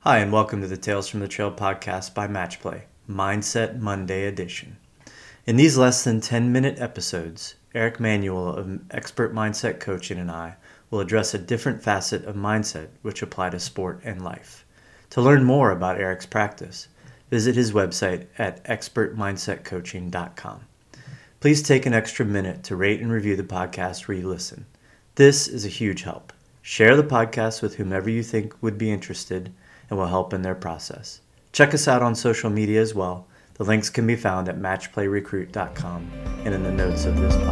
Hi, and welcome to the Tales from the Trail podcast by Matchplay, Mindset Monday edition. In these less than 10-minute episodes, Eric Manuel of Expert Mindset Coaching and I will address a different facet of mindset which apply to sport and life. To learn more about Eric's practice, visit his website at expertmindsetcoaching.com. Please take an extra minute to rate and review the podcast where you listen. This is a huge help. Share the podcast with whomever you think would be interested and will help in their process. Check us out on social media as well. The links can be found at matchplayrecruit.com and in the notes of this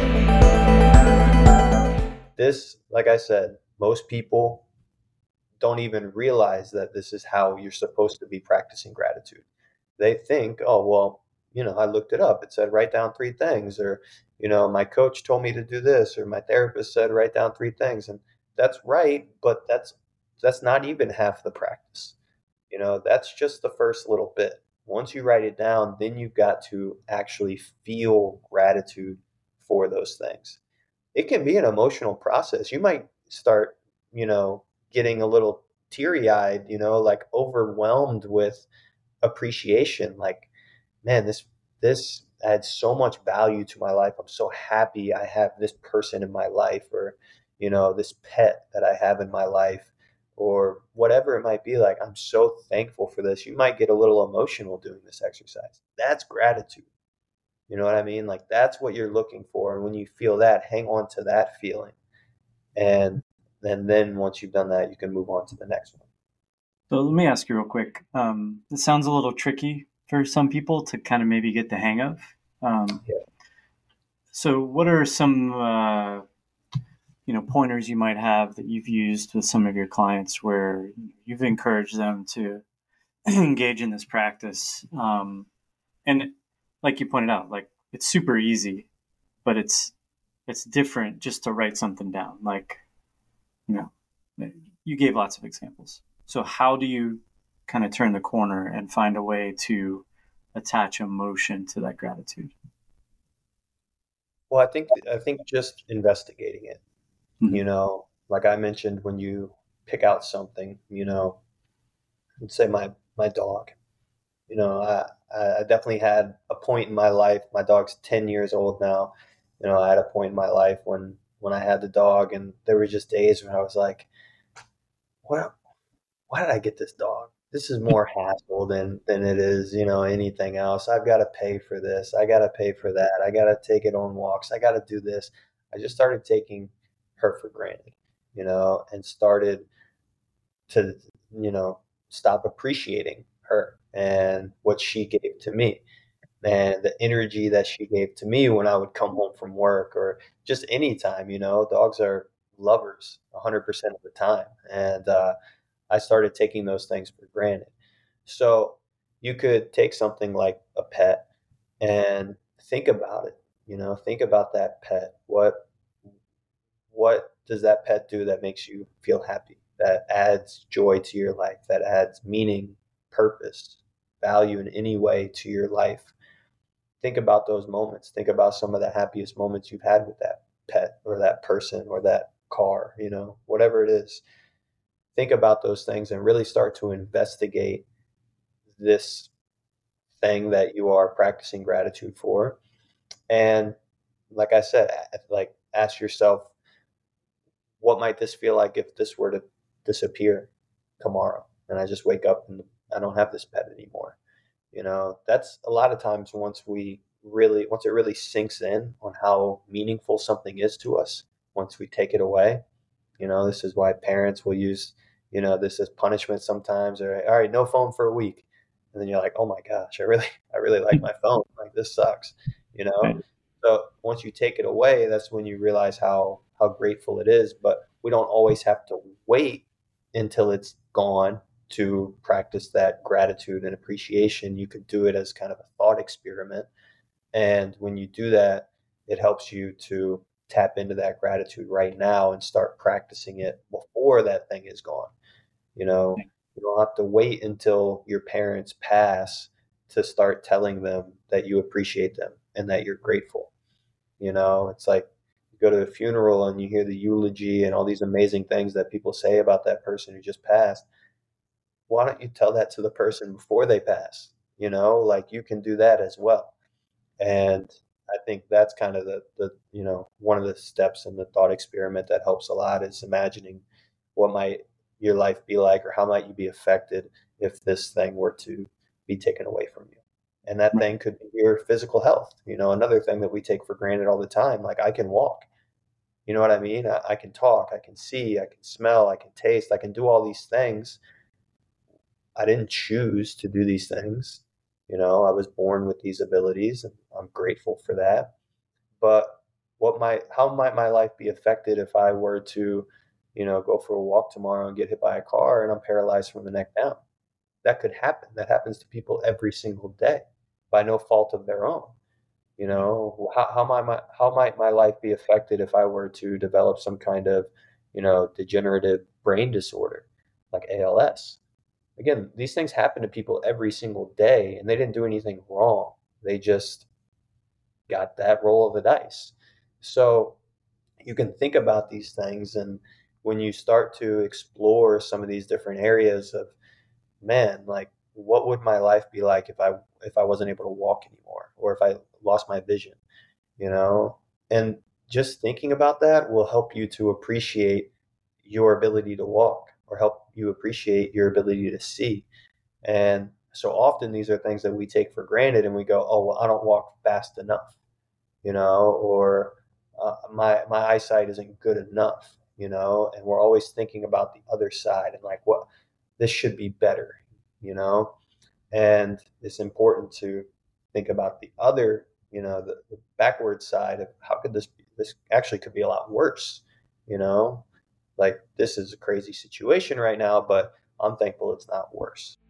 podcast. This, like I said, most people don't even realize that this is how you're supposed to be practicing gratitude. They think, oh, well, I looked it up. It said write down 3 things, or, my coach told me to do this, or my therapist said write down 3 things. And that's right, but that's not even half the practice. That's just the first little bit. Once you write it down, then you've got to actually feel gratitude for those things. It can be an emotional process. You might start, getting a little teary-eyed, like overwhelmed with appreciation. Like, man, this adds so much value to my life. I'm so happy I have this person in my life, or, this pet that I have in my life, or whatever it might be. Like, I'm so thankful for this. You might get a little emotional doing this exercise. That's gratitude. You know what I mean? Like, that's what you're looking for. And when you feel that, hang on to that feeling. And then once you've done that, you can move on to the next one. So let me ask you real quick. This sounds a little tricky for some people to kind of maybe get the hang of. So what are some pointers you might have that you've used with some of your clients where you've encouraged them to engage in this practice? And like you pointed out, like, it's super easy, but it's different just to write something down. Like, you gave lots of examples. So how do you kind of turn the corner and find a way to attach emotion to that gratitude? Well, I think just investigating it. Mm-hmm. Like I mentioned, when you pick out something, let's say my dog. I definitely had a point in my life. My dog's 10 years old now. I had a point in my life when I had the dog, and there were just days when I was like, what? Why did I get this dog? This is more hassle than it is, anything else. I've got to pay for this. I got to pay for that. I got to take it on walks. I got to do this. I just started taking her for granted, and started to, stop appreciating her and what she gave to me, and the energy that she gave to me when I would come home from work, or just anytime. Dogs are lovers 100% of the time. And I started taking those things for granted. So you could take something like a pet and think about it. Think about that pet. What does that pet do that makes you feel happy? That adds joy to your life, that adds meaning, purpose, value in any way to your life. Think about those moments. Think about some of the happiest moments you've had with that pet or that person or that car, whatever it is. Think about those things and really start to investigate this thing that you are practicing gratitude for. And like I said, like, ask yourself, what might this feel like if this were to disappear tomorrow and I just wake up and I don't have this pet anymore? That's a lot of times once it really sinks in on how meaningful something is to us, once we take it away. This is why parents will use, this as punishment sometimes, or, all right, no phone for a week. And then you're like, oh my gosh, I really like my phone. Like, this sucks, you know? Right. So once you take it away, that's when you realize how grateful it is. But we don't always have to wait until it's gone to practice that gratitude and appreciation. You could do it as kind of a thought experiment. And when you do that, it helps you to tap into that gratitude right now and start practicing it before that thing is gone. You don't have to wait until your parents pass to start telling them that you appreciate them and that you're grateful. It's like you go to a funeral and you hear the eulogy and all these amazing things that people say about that person who just passed. why don't you tell that to the person before they pass? Like you can do that as well. And I think that's kind of one of the steps in the thought experiment that helps a lot is imagining what might your life be like, or how might you be affected if this thing were to be taken away from you. And that thing could be your physical health. Another thing that we take for granted all the time, like I can walk. You know what I mean? I can talk, I can see, I can smell, I can taste, I can do all these things. I didn't choose to do these things. I was born with these abilities, and I'm grateful for that. But how might my life be affected if I were to, go for a walk tomorrow and get hit by a car and I'm paralyzed from the neck down? That could happen. That happens to people every single day by no fault of their own. How might my life be affected if I were to develop some kind of, degenerative brain disorder like ALS? Again, these things happen to people every single day, and they didn't do anything wrong. They just got that roll of the dice. So you can think about these things, and when you start to explore some of these different areas of, man, like what would my life be like if I wasn't able to walk anymore, or if I lost my vision, and just thinking about that will help you to appreciate your ability to walk, or help you appreciate your ability to see. And so often these are things that we take for granted, and we go, oh, well, I don't walk fast enough, or my eyesight isn't good enough, and we're always thinking about the other side and like, what, this should be better, and it's important to think about the other, the backward side of how could this actually could be a lot worse, like this is a crazy situation right now, but I'm thankful it's not worse.